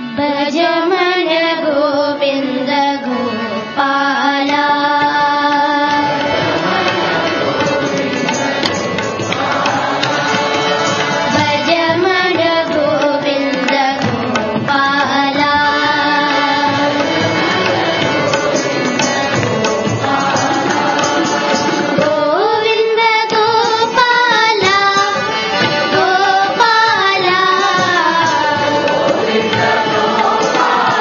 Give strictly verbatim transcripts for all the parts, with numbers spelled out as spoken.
భజమన గోవింద గోపాల భజమన గోవింద గోపాల గోవింద గోపాల గోపాల గోవింద గోపాల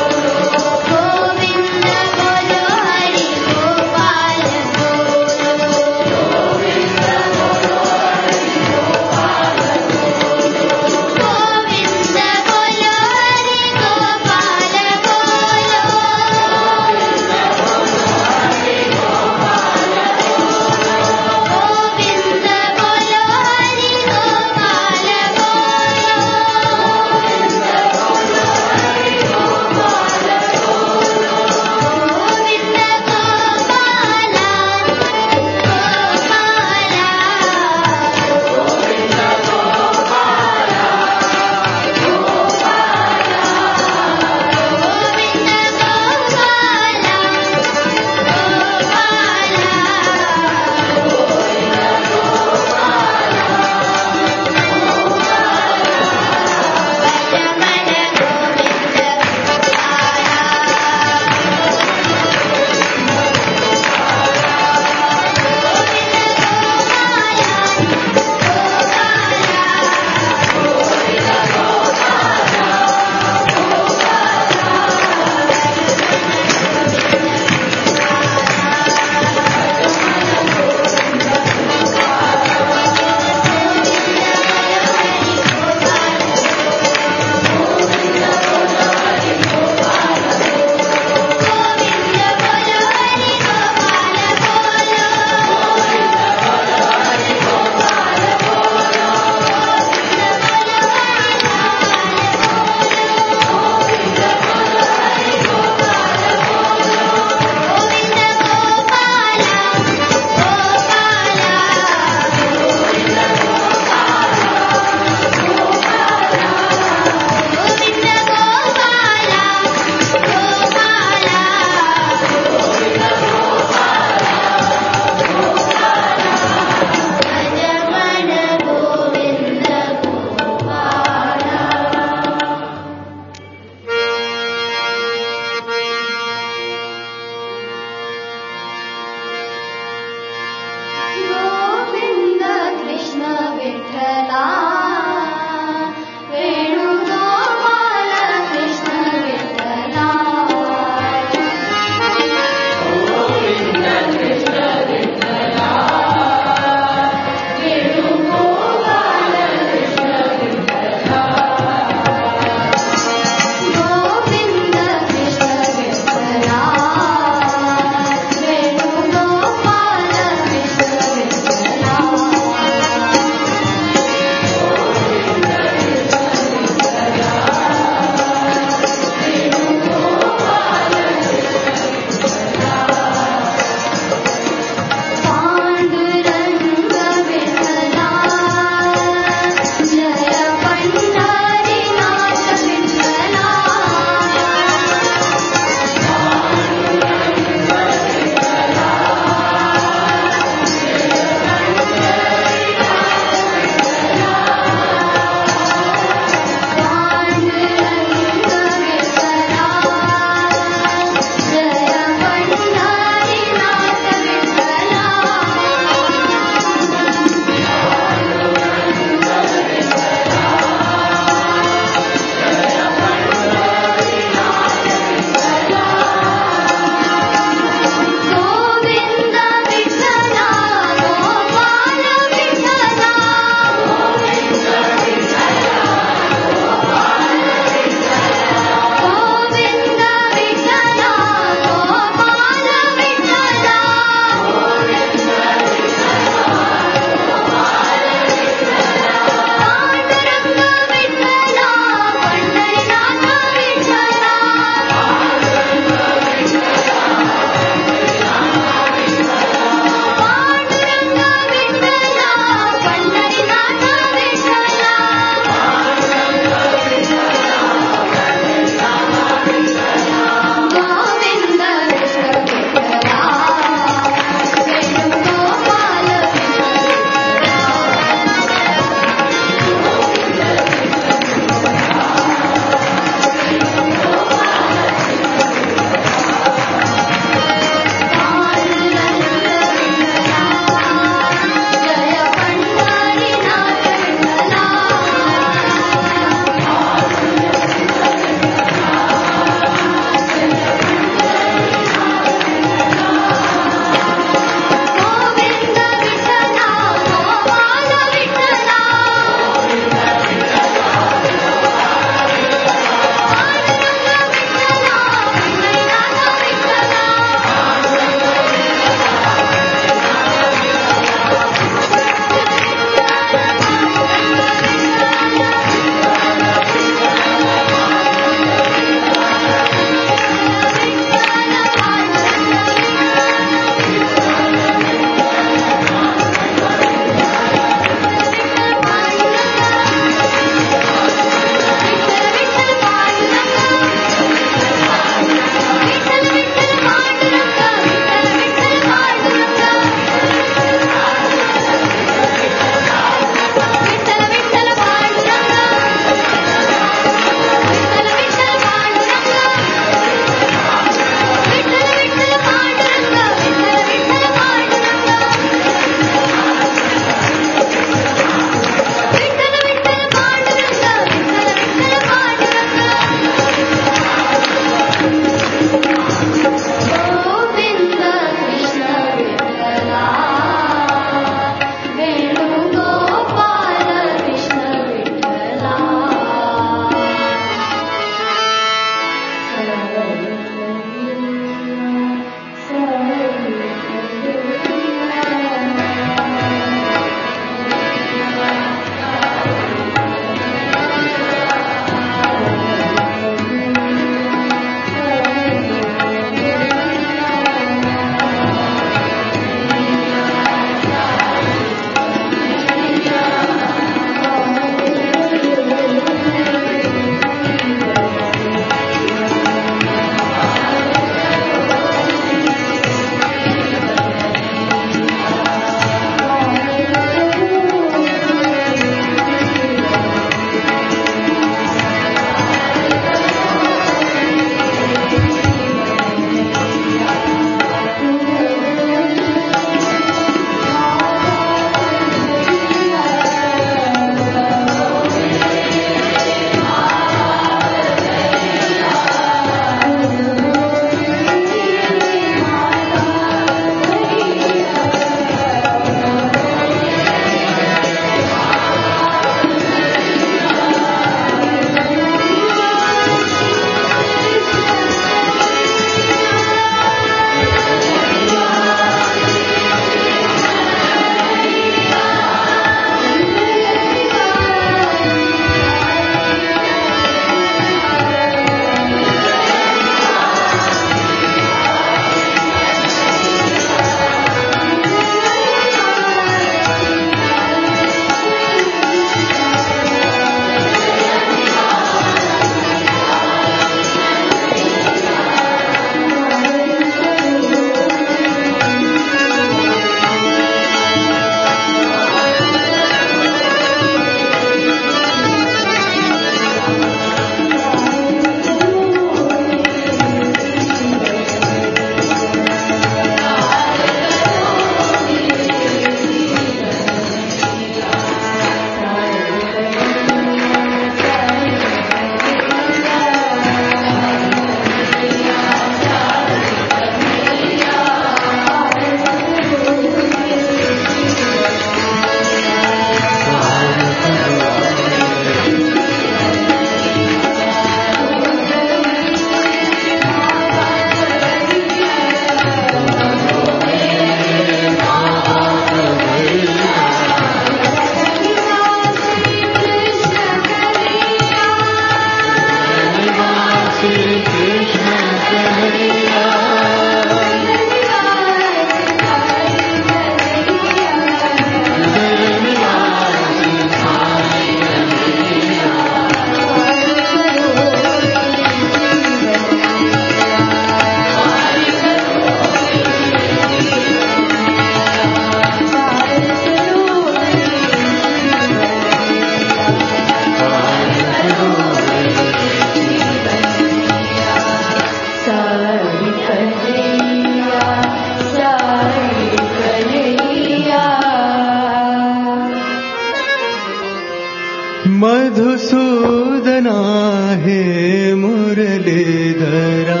मधुसूदना हे मुरलीधरा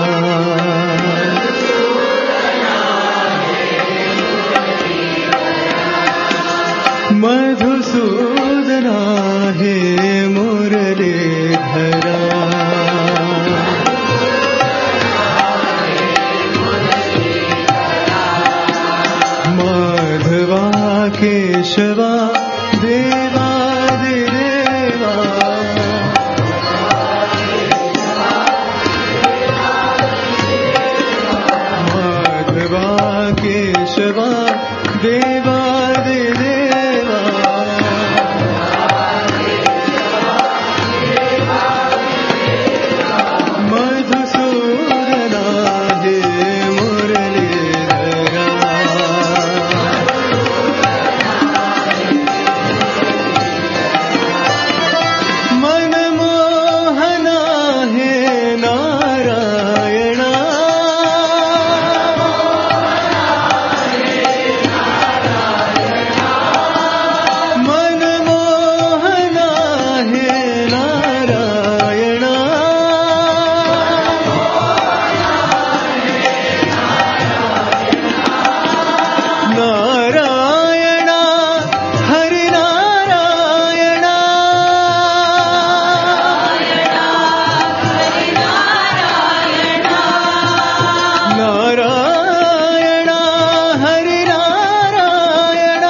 मधुसूदना हे मुरलीधरा माधवा केशवा देवादिदेवा माधवा केशवा देवादिदेवा मधुसूदना हे मुरलीधरा मनमोहना हे नारायणा मनमोहना हे नारायणा नारायण हरिनारायण नारायण हरिनारायण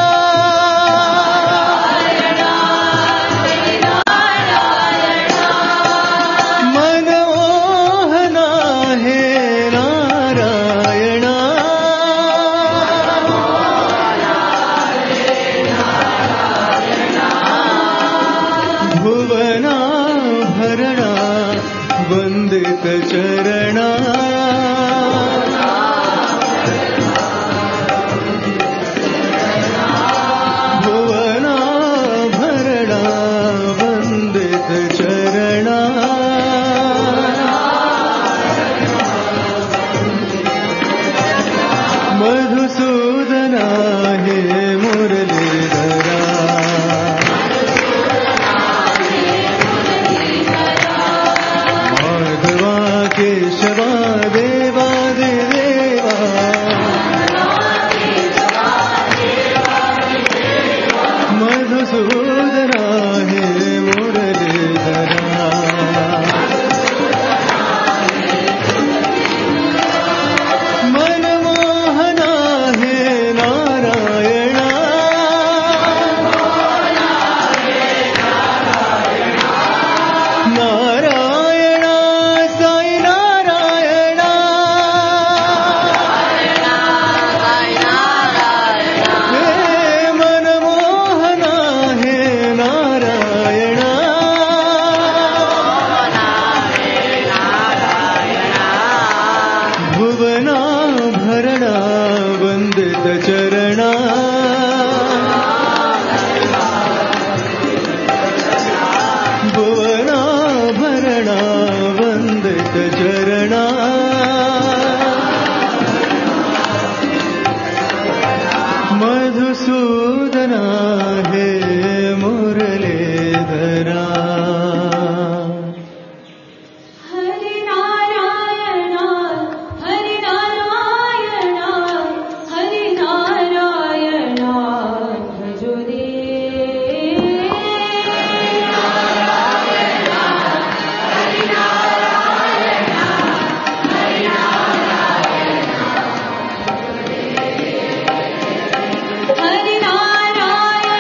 मनमोहना हे नारायण भुवना भरणा वंदित चरणा भुवना भरणा वंदित चरणा मधुसूदना हे मुरलीधरा माधवा केशवा देवादिदेवा मधुसूदना हे मुरलीधरा मनमोहना हे नारायण नारायण साई नारायण हे मनमोहना हे नारायण भुवना भरणा वंदित चरणा भुवना भरणा वंदित चरणा मधुसूदना हे मुरलीधरा हरिनारायण हरिनारायण हरिनारायण भजो रे हरिनारायण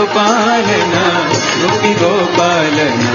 गोपालना गोपी गोपालना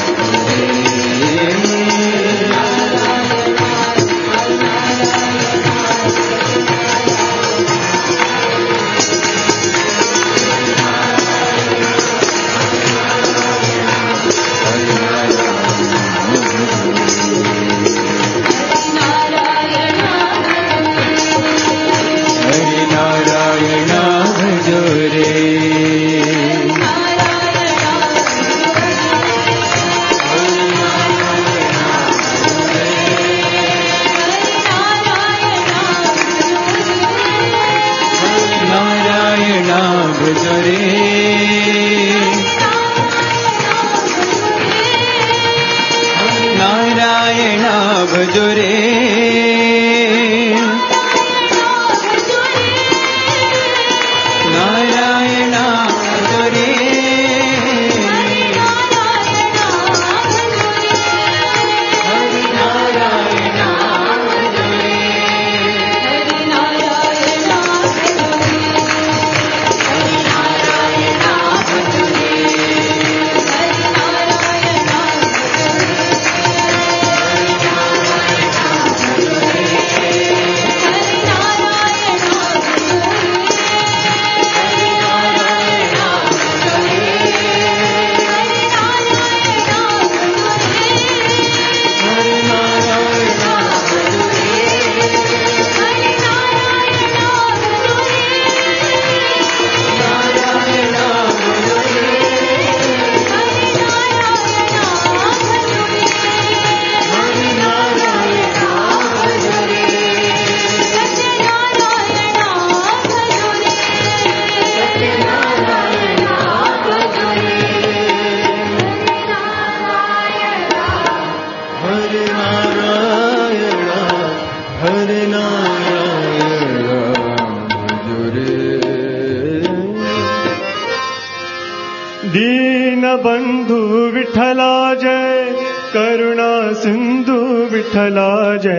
दीनबंधु विठला जय करुणा सिंधु विठला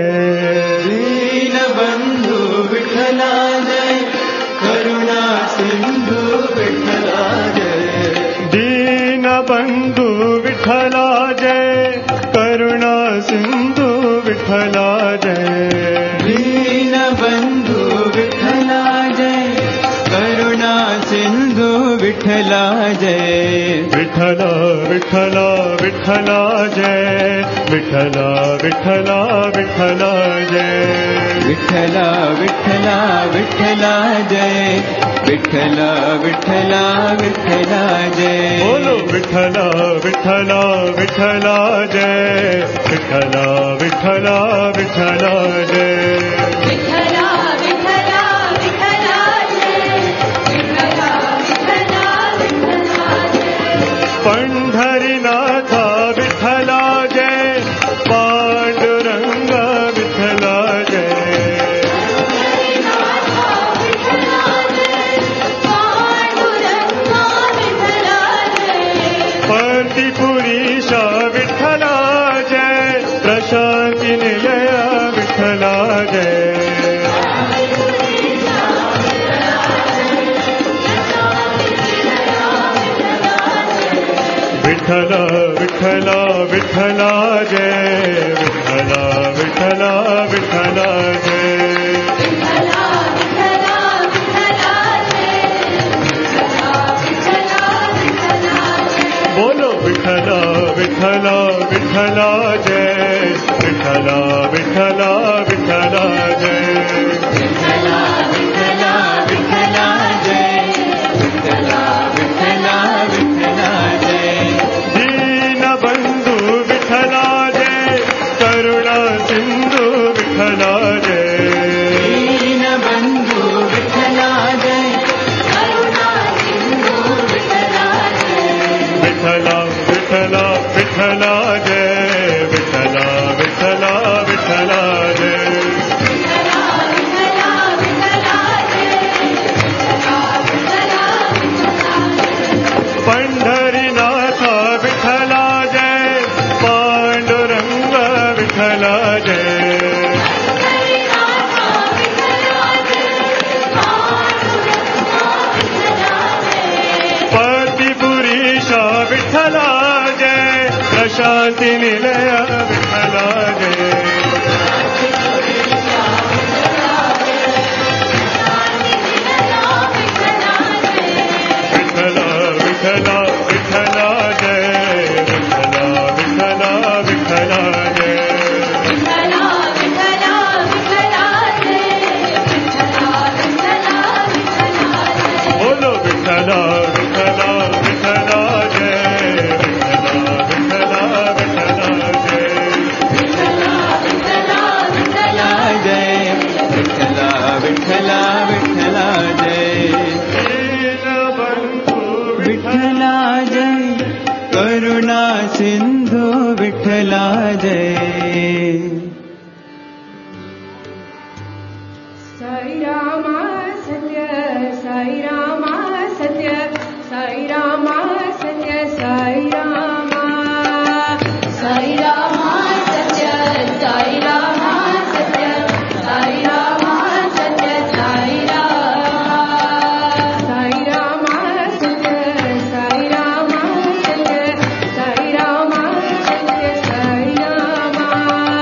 जय दीनबंधु विठला जय करुणा सिंधु विठला जय दीनबंधु विठला जय करुणा सिंधु विठला जय दीनबंधु विठला जय करुणा सिंधु विठला जय विठला विठला विठला जय विठला विठला विठला जय विठला विठला विठला जय विठला विठला विठला जय बोलो विठला विठला विठला जय विठला विठला विठला जय विठला विठला विठला जय विठला विठला विठला जय पंढरीनाथा विठला जय पांडुरंग विठला जय परतिपुरीशा विठला जय प्रशांती निलया विठला जय विठला विठला विठला जय विठला विठला विठला जय विठला विठला विठला जय विठला विठला विठला जय बोलो विठला विठला विठला जय विठला विठला विठला जय विठला विठला विठला जय विठला विठला विठला जय दीनबंधु विठला जय करुणा सिंधु विठला जय दीनबंधु विठला जय करुणा सिंधु विठला जय विठला विठला विठला जय विठला विठला विठला जय विठला विठला विठला जय विठला विठला विठला जय पंढरीनाथा विठला जय पांडुरंग विठला जय विठ्ठला जय प्रशांति निलय विठ्ठला जय विठ्ठला विठ्ठला विठ्ठला जय विठ्ठला विठ्ठला विठ्ठला जय विठ्ठला विठ्ठला विठ्ठला जय विठ्ठला विठ्ठला विठ्ठला जय बोलो विठ्ठला विठ्ठला विठ्ठला जय विठ्ठला विठ्ठला विठ्ठला जय विठ्ठला विठ्ठला विठ्ठला जय विठ्ठला विठ्ठला विठ्ठला जय दीनबंधु विठ्ठला जय करुणा सिंधु विठ्ठला जय साई रामा सत्य साई रामा सत्य साई रामा सत्य साई रामा साई रामा सत्य साई रामा सत्य साई रामा सत्य साई रामा साई रामा सत्य साई रामा सत्य साई रामा सत्य साई रामा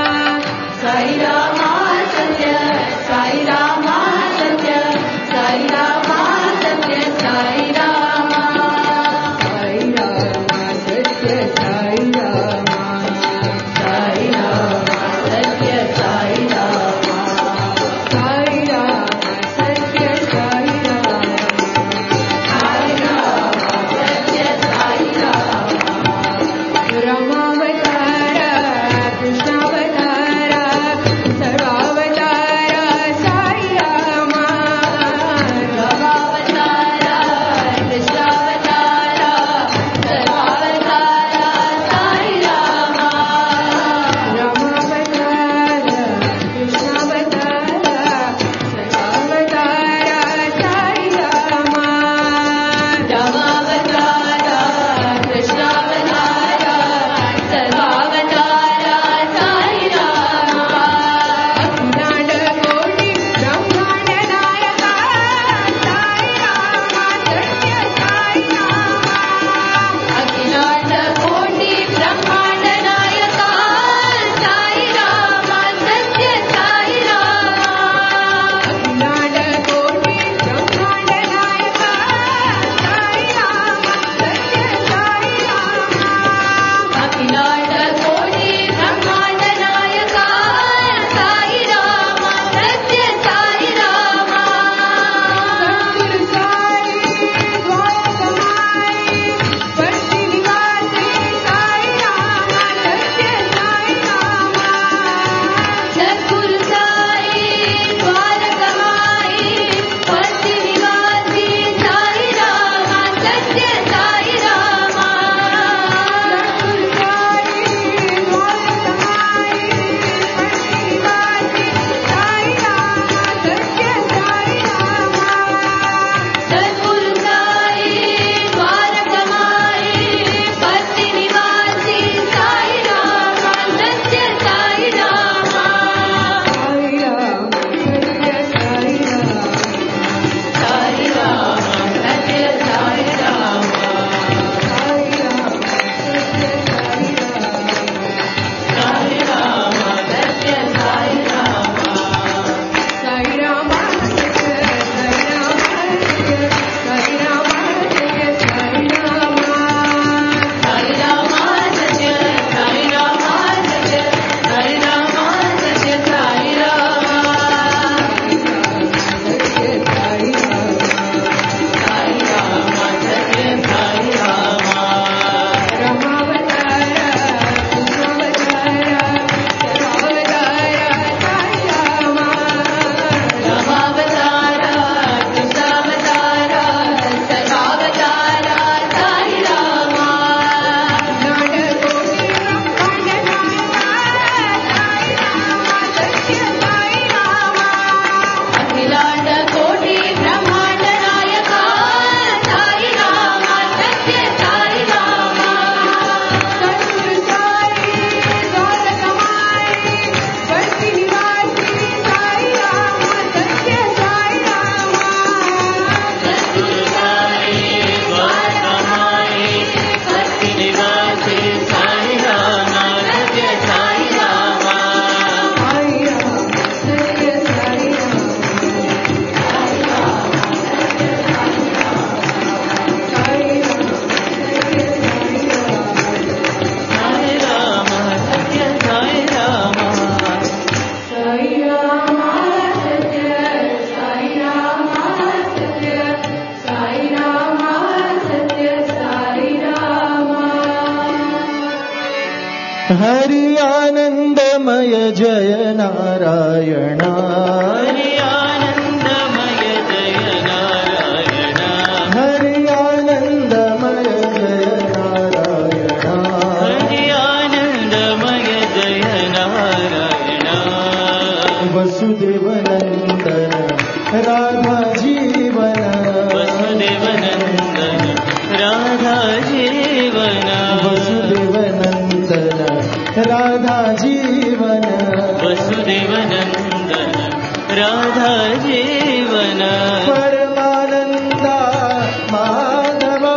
हरि आनंदमय जय नारायण हरि आनंदमय जय नारायण हरि आनंदमय जय नारायण हरि आनंदमय जय नारायण वसुदेव नंदन राधा जीवन वसुदेव नंदन राधा जीवन वसुदेव नंदन राधा जीवन वसुदेव नंदन राधा जीवन परमानंदा माधवा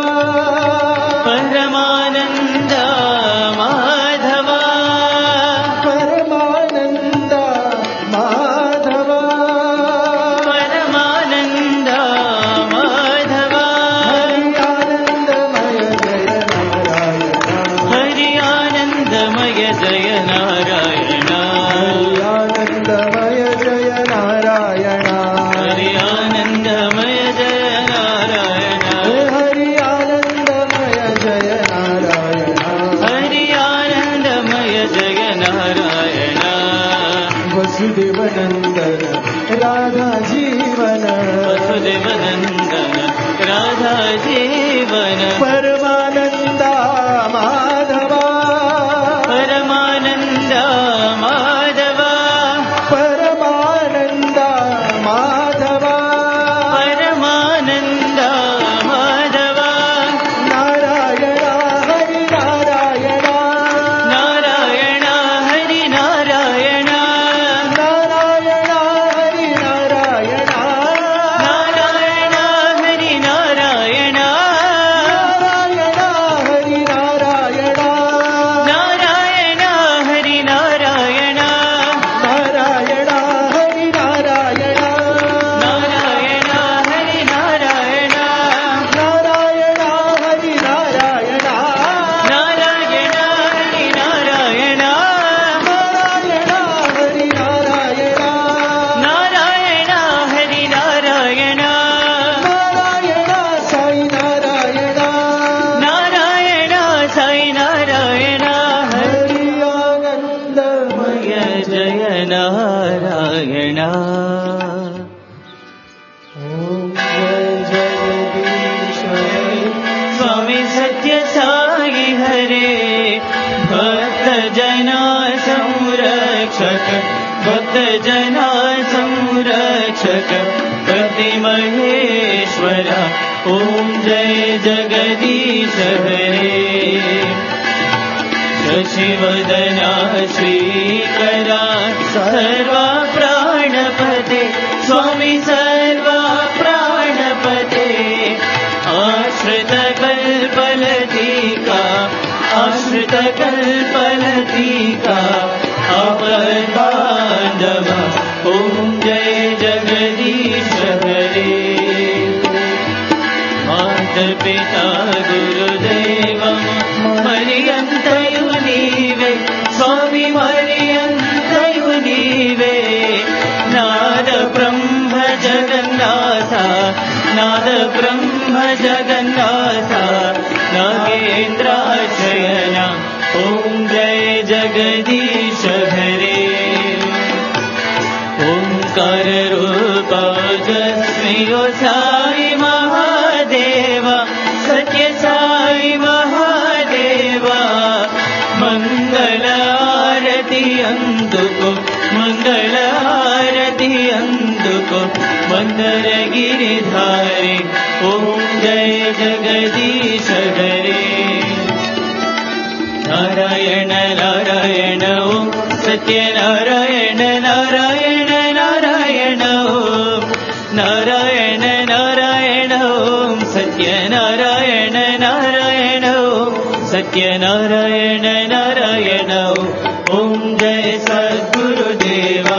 परमानंदा माधवा परमानंदा माधवा परमानंदा माधवा हरि आनंदमय जय नारायण हरि आनंदमय जय नारायण हरि आनंदमय जय नारायण हरि आनंदमय जय नारायण हरि आनंदमय जय नारायण हरि आनंदमय जय नारायण वसुदेव नंदन राधा जीवन वसुदेव नंदन राधा जीवन परमानंदा माधवा परमानंदा माधवा परमानंदा माधवा परमानंदा माधवा नारायण हरि नारायण नारायण हरि नारायण नारायण हरि नारायण नारायण हरि नारायण नारायण हरि नारायण नारायण हरि नारायण नारायण हरि नारायण नारायण हरि नारायण नारायण हरि नारायण नारायण हरि नारायण नारायण हरि नारायण नारायण हरि नारायण नारायण साई नारायण नारायण साई नारायण हरि आनंदमय हरि जय नारायण ओम जय जगदीश हरे स्वामी सत्य साई हरे भक्त जना संरक्षक भक्त जना संरक्षक पति महेश्वरा ओम जय जगदीश हरे शशिवदना श्रीकरा सर्वा प्राणपते स्वामी सर्वा प्राणपते आश्रित कल्पलतिका आश्रित कल्पलतिका अपदानव ओम जय जगदीश हरे मात पिता गुरुदेवं मरियन्तयु नीवे स्वामी मरियन्तयु नीवे नाद ब्रह्म जगन्नाथ नाद ब्रह्म जगन्नाथ नागेन्द्राशयन ॐ जय जगदीश हरे ओंकार रूपा जस्मियो साई महादेव सत्य साई महादेव मंगल आरती अंदुको मंगल आरती अंदुको मंदर गिरिधारी ओम जय जगदीश हरे नारायण नारायण ओम सत्य नारायण नारायण नारायण ओम नारायण नारायण ओम सत्य नारायण नारायण ओम सत्य नारायण नारायण ओम जय सद्गुरुदेवा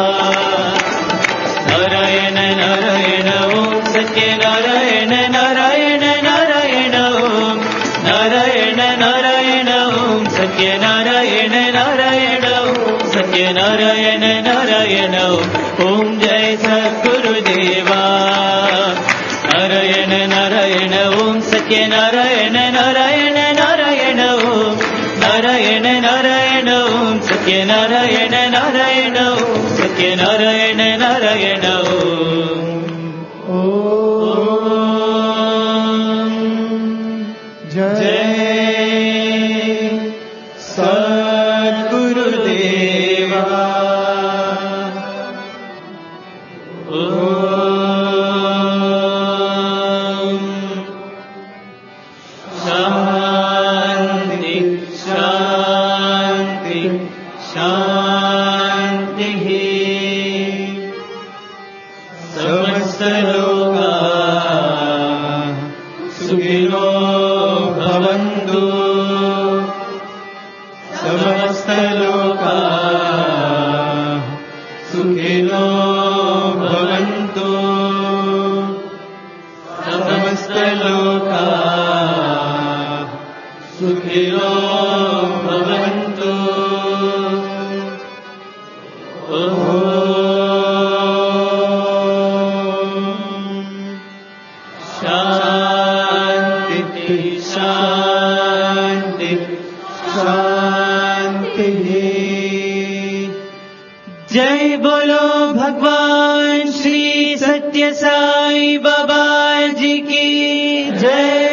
नारायण नारायण ओम सत्य नारायण नारायण नारायण ओम नारायण नारायण ओम सत्य नारायण नारायण ओम सत्य नारायण नारायण ओम जय सद्गुरुदेवा नारायण नारायण ओम सत्य नारायण नारायण नारायण ओम नारायण नारायण సత్యనారాయణ నారాయణ ఓం సత్యనారాయణ నారాయణ ఓం जय సద్గురుదేవా ఓం శాంతి శాంతి శాంతి సమస్తలోకా సుఖినో భవంతు సమస్తలోకా సుఖినో భవంతు సమస్తలోకా సుఖినో భవంతు శాంతి శాంతి శాంతి జై బోలో భగవాన్ శ్రీ సత్య సాయి బాబా జీ की जय।